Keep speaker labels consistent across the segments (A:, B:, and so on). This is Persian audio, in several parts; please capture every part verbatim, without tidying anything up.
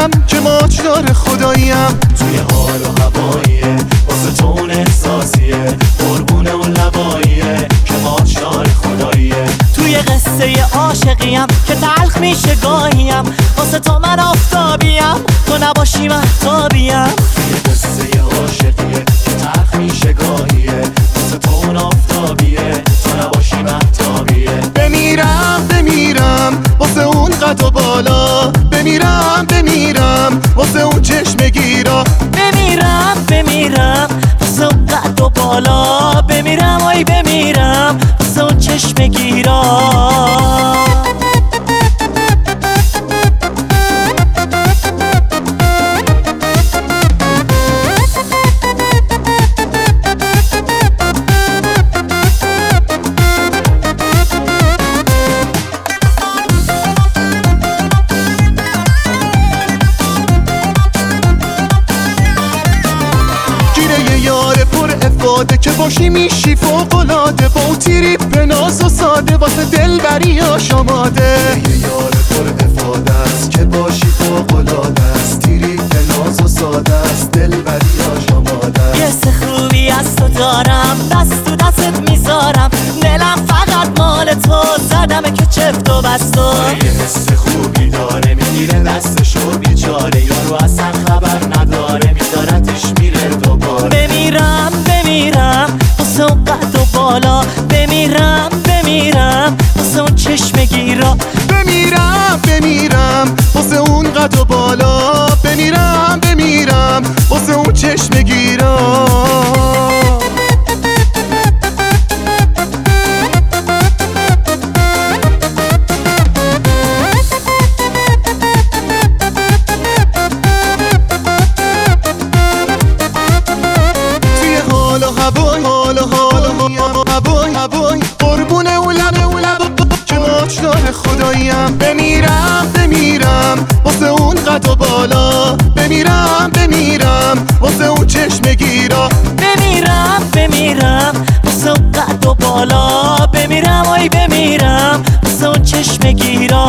A: بمیرم که ماچدار خداییم.
B: توی حال و هواییه واسه تو اون احساسیه، قربون اون لباییه که ماچدار خداییه.
C: توی قصه عاشقیم که تلخ میشه گاهیم، واسه تو من آفتابیم تو نباشی مهتابیم.
B: توی قصه عاشقیه که تلخ میشه گاهیه، واسه تو اون آفتابیه تو نباشی مهتابیه.
A: بمیرم بمیرم واسه اون قد و بالا، بمیرم بمیرم واسه اون چشم گیرا.
C: بمیرم بمیرم واسه اون قد و بالا، بمیرم آی بمیرم واسه اون چشم گیرا.
A: افاده که باشی میشی فوق‌العاده، با اون تریپ ناز و ساده واسه دلبری آشاماده.
B: یه یار پر افاده است که باشی فوق‌العاده است، تریپ ناز و ساده است، دلبری آشاماده است.
C: یه حس خوبی از تو دارم، دست تو دستت میذارم، دلم فقط مال تو، زدمه که چفت و بستو.
B: یه حس خوبی داره میگیره دستشو بیچاره، یارو اصلا خبر نداره میذارتش میره دوباره.
C: بمیرم بمیرم واسه اون قد و بالا، بمیرم بمیرم واسه اون چشم گیرا.
A: بمیرم بمیرم واسه اون قد و بالا، بمیرم بمیرم واسه اون چشم گیرا. قربون اون لب اون لب که ماچدار خداییم. بمیرم بمیرم واسه اون قد و بالا، بمیرم بمیرم واسه اون چشم گیرا.
C: بمیرم بمیرم واسه اون قد و بالا، بمیرم آی بمیرم واسه اون چشم گیرا.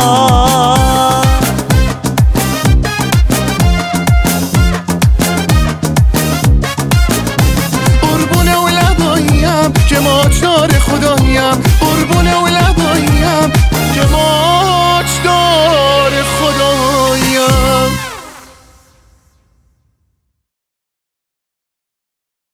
A: قربون اون لباییم که ماچدار خداییم، قربون اون